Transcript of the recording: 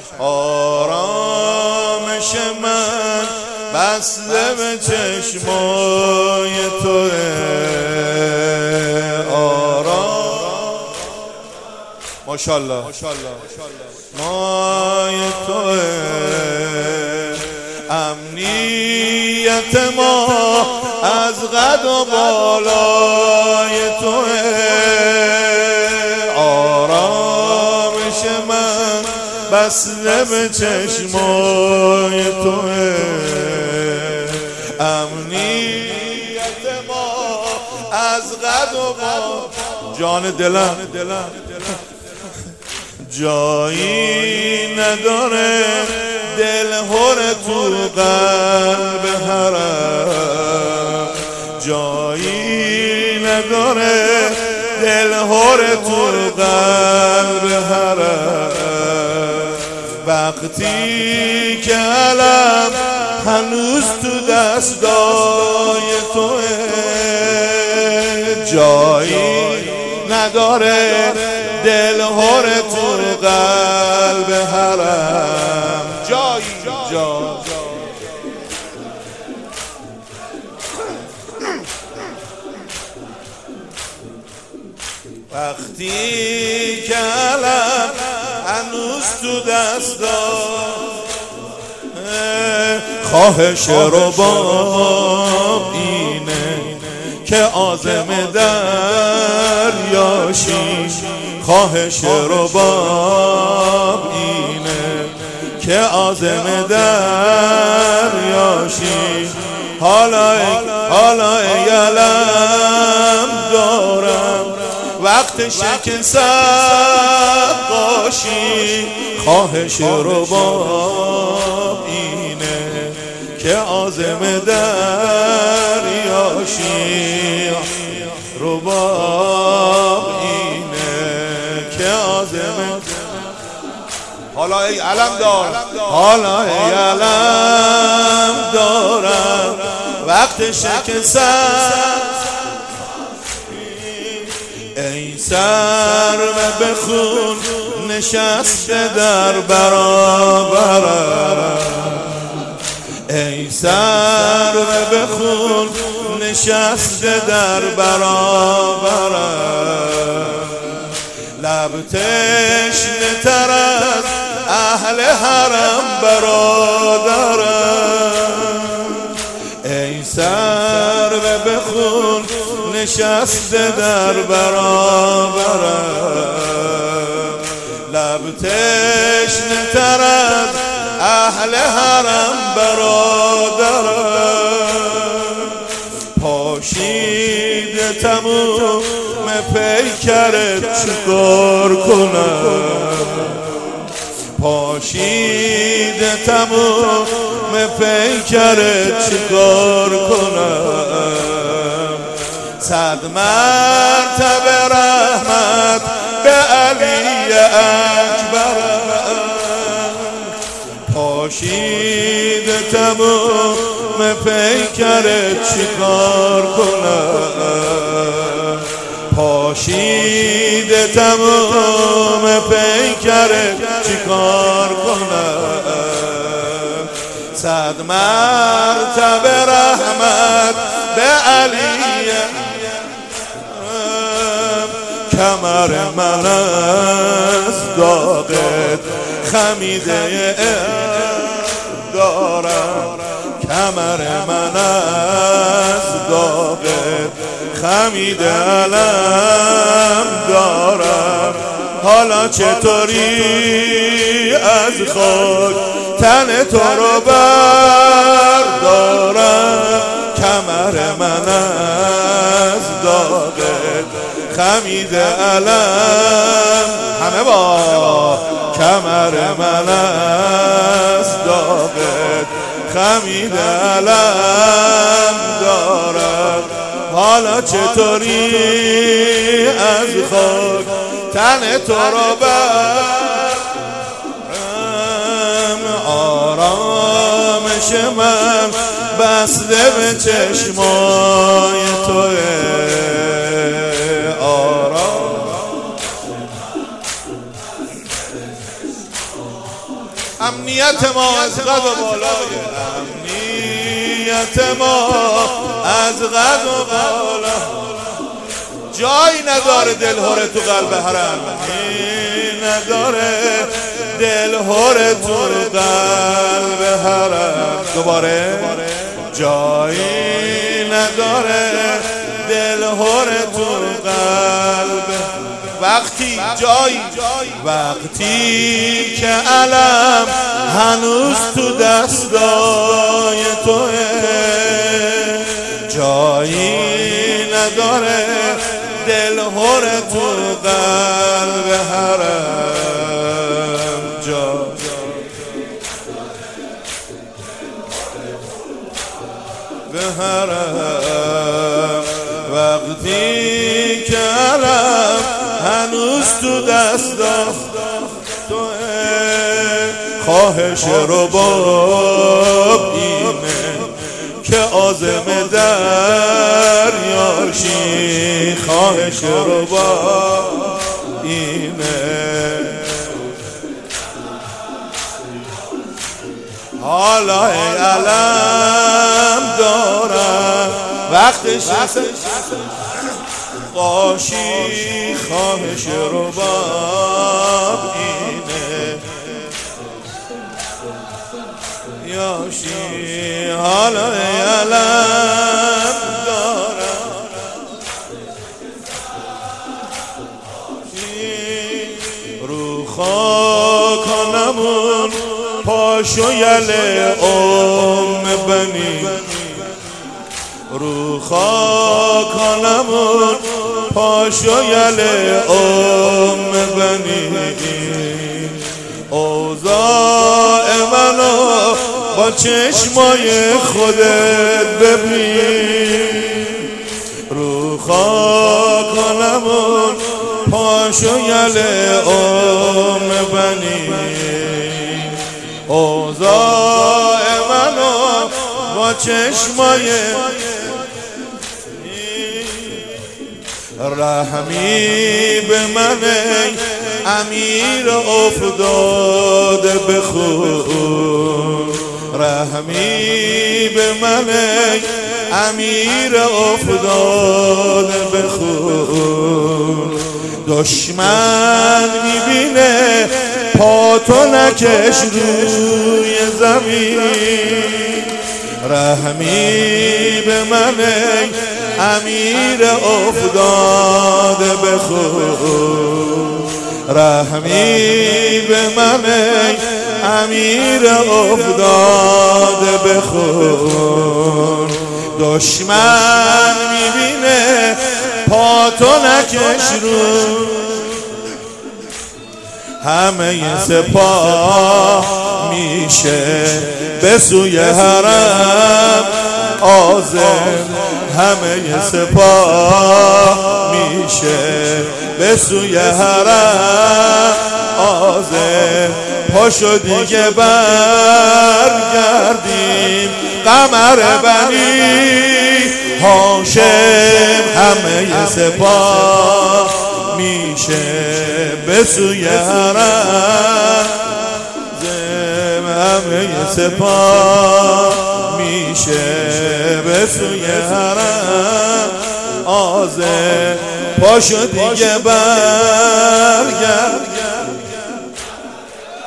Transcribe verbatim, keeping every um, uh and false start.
آرامش من بسته به چشمای توه، آرام ماشاءالله مای توه، امنیت ما از قد و بالای توه، آرامش من بسته به چشمای توه، امنیت ما از قد و بالای جان دلم جایی نداره دل هر تو قلب حرم، جایی نداره دل هر تو قلب حرم، وقتی که علم هنوز تو دستای توه، جایی نداره دل هر تو قلب حرم، جایی جا وقتی که علم هنوز تو دستای، خواهش رباب اینه که عازم دریاشی، خواهش رباب اینه که عازم دریاشی، حالا حالا علم دارم وقت شکن سقاشی، خواهش رباب اینه که عازم دریاشی، رباب اینه که عازم، حالا ای علم دار، حالا ای علم دارم وقت شکستن، ای سر و بخون نشسته در برابرم، ای سر و بخون نشسته در برابرم، لب تشنه تر از اهل حرم برادرم، ای سر و بخون نشسته در برابرم، لب تشنه تر از اهل حرم برادرم، پاشیده تموم پیکرت چیکار کنم، پاشیده تموم پیکرت چیکار کنم، صد مرتبه رحمت به علی اکبرم، پاشیده تموم پیکرت چیکار کنم، پاشیده تمام پیکرت چیکار کنم، صد مرتبه رحمت به علی، کمر من از داغت خمیده دارم، کمر من از داغت خمیده علم دارم، حالا چطوری از خاک تن تو رو بردارم، کمر من از داغت خمیده علم، همه با کمر من از داغت خمیده علم دارم، حالا چطوری از خاک تن تو رو برم، آرامش من بسته به چشمای توه، آرام امنیت ما از قد و بالای، امنیت ما از قد و بالا، جایی نداره دلهوره تو قلب حرم، نداره دلهوره تو قلب حرم. دوباره جایی نداره دلهوره تو قلب. وقتی جایی وقتی که علم هنوز تو دستای توه، جایی نداره دلهوره تو قلب حرم. جا به حرم وقتی که علم هنوز تو دستم توه، خواهش رو باب اینه که عازم دریاشی، خواهش رو باب اینه. حالا ای علم دارم وقتش قاشی، خواهش رو باب اینه یاشی. حالا ای علم دارم رو خاکانمون پاشو یله ام بنی، رو خاکانمون پاشو یله ام بنی. اوضاع منو با چشمای خودت ببین، رو خاکانمون پاشو یله ام بنی. اوضاع منو با چشمای رحمی به من امیر افتاده بخون، رحمی به من امیر افتاده بخون. دشمن میبینه پاتو نکش روی زمین، رحمی به من امیر افتاده بخون، رحمی به من امیر افتاده بخون. دشمن میبینه پاتو نکش رو، همه سپاه میشه به سوی حرم عازم، همه سپاه میشه به سوی حرم عازم. پاشو دیگه برگردیم قمر بنی هاشم، همه سپاه میشه به سوی حرم، همه سپاه میشه به سوی حرم عازم. پاشو دیگه برگرد